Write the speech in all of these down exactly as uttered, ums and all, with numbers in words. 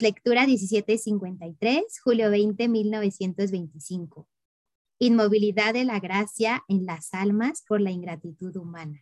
Lectura diecisiete cincuenta y tres, julio veinte, mil novecientos veinticinco. Inmovilidad de la gracia en las almas por la ingratitud humana.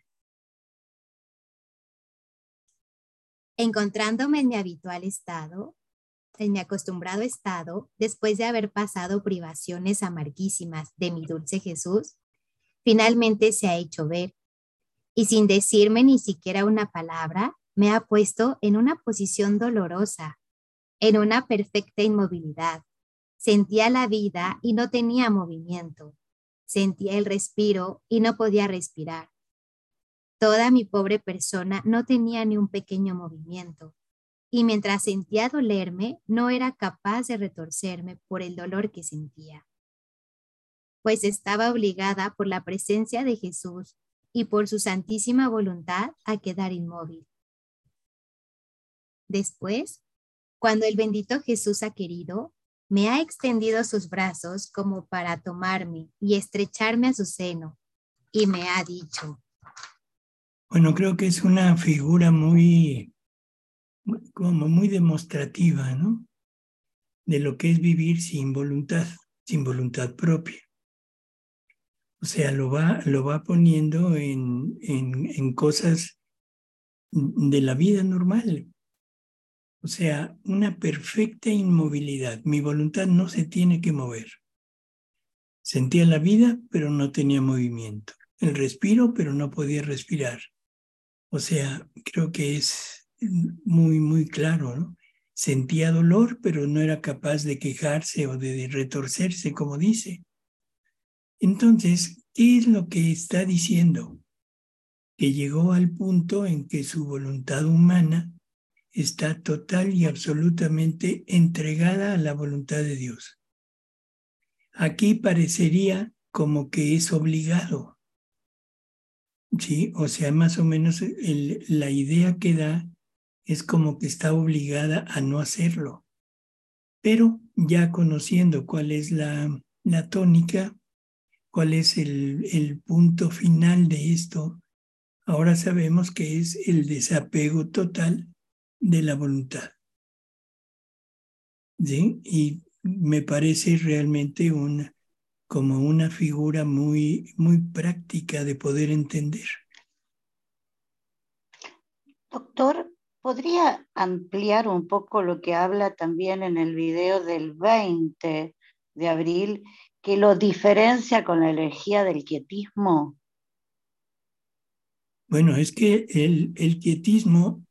Encontrándome en mi habitual estado, en mi acostumbrado estado, después de haber pasado privaciones amarguísimas de mi dulce Jesús, finalmente se ha hecho ver, y sin decirme ni siquiera una palabra, me ha puesto en una posición dolorosa, en una perfecta inmovilidad. Sentía la vida y no tenía movimiento. Sentía el respiro y no podía respirar. Toda mi pobre persona no tenía ni un pequeño movimiento. Y mientras sentía dolerme, no era capaz de retorcerme por el dolor que sentía. Pues estaba obligada por la presencia de Jesús y por su santísima voluntad a quedar inmóvil. Después, cuando el bendito Jesús ha querido, me ha extendido sus brazos como para tomarme y estrecharme a su seno, y me ha dicho. Bueno, creo que es una figura muy, como muy demostrativa, ¿no? De lo que es vivir sin voluntad, sin voluntad propia. O sea, lo va, lo va poniendo en, en, en cosas de la vida normal. O sea, una perfecta inmovilidad. Mi voluntad no se tiene que mover. Sentía la vida, pero no tenía movimiento. El respiro, pero no podía respirar. O sea, creo que es muy, muy claro, ¿no? Sentía dolor, pero no era capaz de quejarse o de retorcerse, como dice. Entonces, ¿qué es lo que está diciendo? Que llegó al punto en que su voluntad humana está total y absolutamente entregada a la voluntad de Dios. Aquí parecería como que es obligado, ¿sí? O sea, más o menos el, la idea que da es como que está obligada a no hacerlo. Pero ya conociendo cuál es la, la tónica, cuál es el, el punto final de esto, ahora sabemos que es el desapego total de la voluntad. ¿Sí? Y me parece realmente una, como una figura muy, muy práctica de poder entender. Doctor, ¿podría ampliar un poco lo que habla también en el video del veinte de abril, que lo diferencia con la energía del quietismo? Bueno, es que el, el quietismo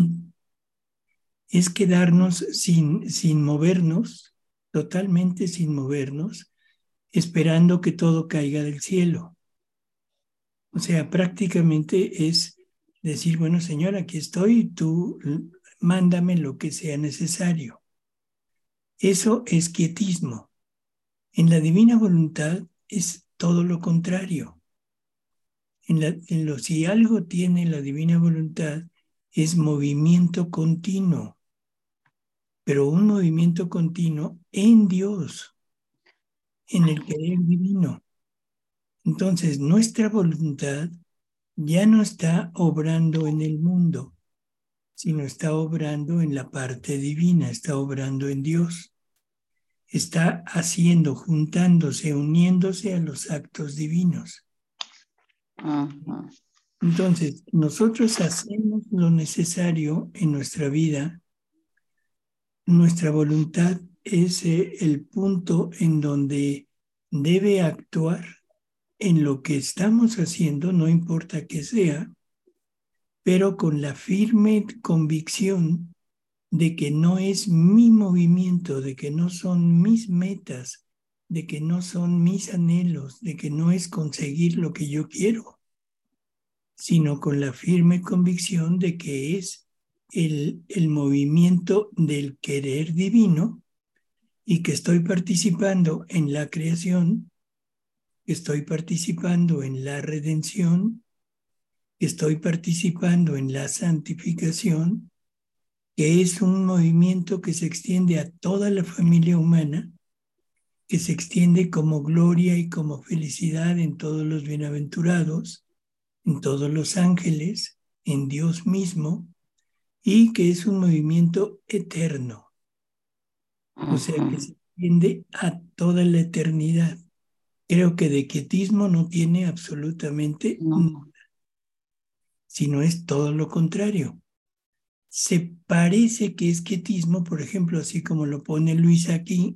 es quedarnos sin, sin movernos, totalmente sin movernos, esperando que todo caiga del cielo. O sea, prácticamente es decir, bueno, Señor, aquí estoy, tú mándame lo que sea necesario. Eso es quietismo. En la divina voluntad es todo lo contrario. En, la, en lo, si algo tiene la divina voluntad, es movimiento continuo, pero un movimiento continuo en Dios, en el querer divino. Entonces, nuestra voluntad ya no está obrando en el mundo, sino está obrando en la parte divina, está obrando en Dios. Está haciendo, juntándose, uniéndose a los actos divinos. Uh-huh. Entonces, nosotros hacemos lo necesario en nuestra vida. Nuestra voluntad es eh, el punto en donde debe actuar en lo que estamos haciendo, no importa qué sea, pero con la firme convicción de que no es mi movimiento, de que no son mis metas, de que no son mis anhelos, de que no es conseguir lo que yo quiero, sino con la firme convicción de que es el, el movimiento del querer divino y que estoy participando en la creación, que estoy participando en la redención, que estoy participando en la santificación, que es un movimiento que se extiende a toda la familia humana, que se extiende como gloria y como felicidad en todos los bienaventurados, en todos los ángeles, en Dios mismo, y que es un movimiento eterno. O sea que se extiende a toda la eternidad. Creo que de quietismo no tiene absolutamente no. nada, sino es todo lo contrario. Se parece que es quietismo, por ejemplo, así como lo pone Luis aquí,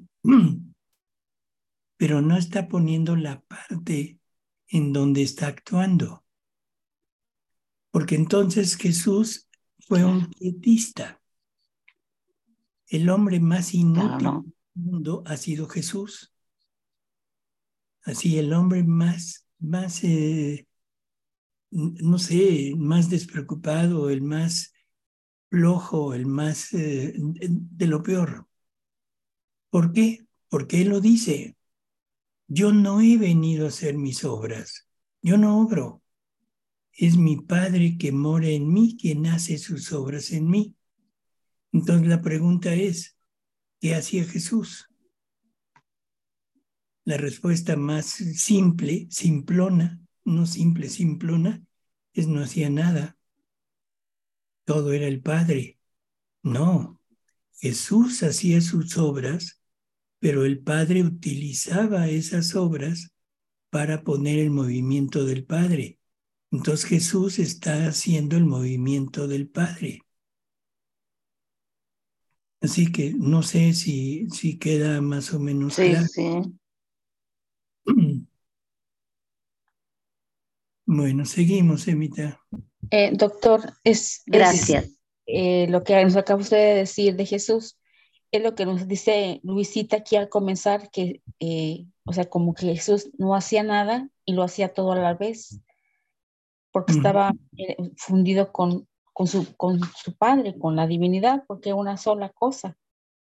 pero no está poniendo la parte en donde está actuando. Porque entonces Jesús fue Claro. un quietista. El hombre más inútil Claro, no. del mundo ha sido Jesús. Así, el hombre más, más eh, no sé, más despreocupado, el más flojo, el más eh, de lo peor. ¿Por qué? Porque Él lo dice. Yo no he venido a hacer mis obras. Yo no obro. Es mi Padre que mora en mí quien hace sus obras en mí. Entonces la pregunta es, ¿qué hacía Jesús? La respuesta más simple, simplona, no simple, simplona, es no hacía nada. Todo era el Padre. No, Jesús hacía sus obras, pero el Padre utilizaba esas obras para poner el movimiento del Padre. Entonces Jesús está haciendo el movimiento del Padre. Así que no sé si, si queda más o menos Sí, claro. sí. Bueno, seguimos, Emita. Eh, doctor, es, es Gracias. eh, lo que nos acaba usted de decir de Jesús, es lo que nos dice Luisita aquí al comenzar, que, eh, o sea, como que Jesús no hacía nada y lo hacía todo a la vez, porque Mm, estaba eh, fundido con, con, su, con su Padre, con la divinidad, porque era una sola cosa.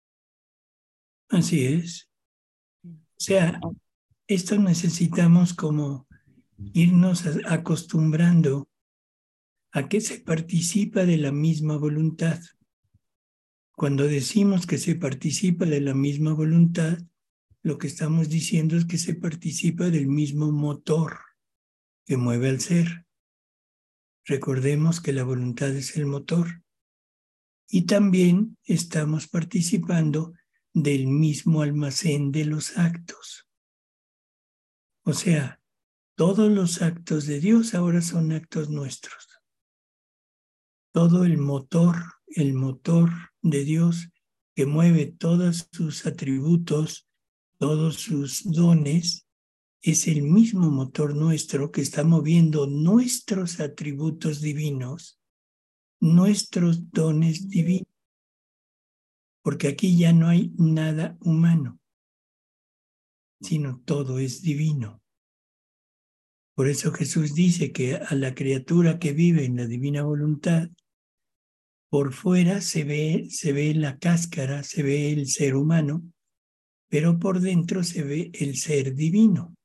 así es. O sea, esto necesitamos como irnos a- acostumbrando a que se participa de la misma voluntad. Cuando decimos que se participa de la misma voluntad, lo que estamos diciendo es que se participa del mismo motor que mueve al ser. Recordemos que la voluntad es el motor. Y también estamos participando del mismo almacén de los actos. O sea, todos los actos de Dios ahora son actos nuestros. Todo el motor, el motor de Dios que mueve todos sus atributos, todos sus dones, es el mismo motor nuestro que está moviendo nuestros atributos divinos, nuestros dones divinos, porque aquí ya no hay nada humano, sino todo es divino. Por eso Jesús dice que a la criatura que vive en la divina voluntad, por fuera se ve, se ve la cáscara, se ve el ser humano, pero por dentro se ve el ser divino.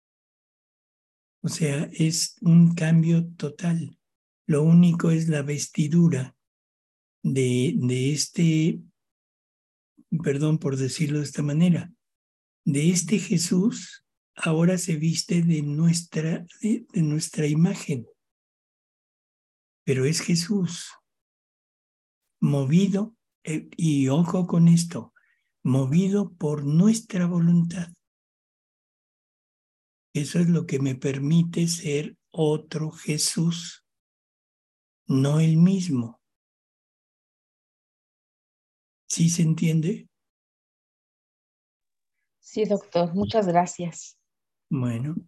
O sea, es un cambio total. Lo único es la vestidura de, de este, perdón por decirlo de esta manera, de este Jesús ahora se viste de nuestra, de, de nuestra imagen. Pero es Jesús movido, eh, y ojo con esto, movido por nuestra voluntad. Eso es lo que me permite ser otro Jesús, no el mismo. ¿Sí se entiende? Sí, doctor, muchas gracias. Bueno.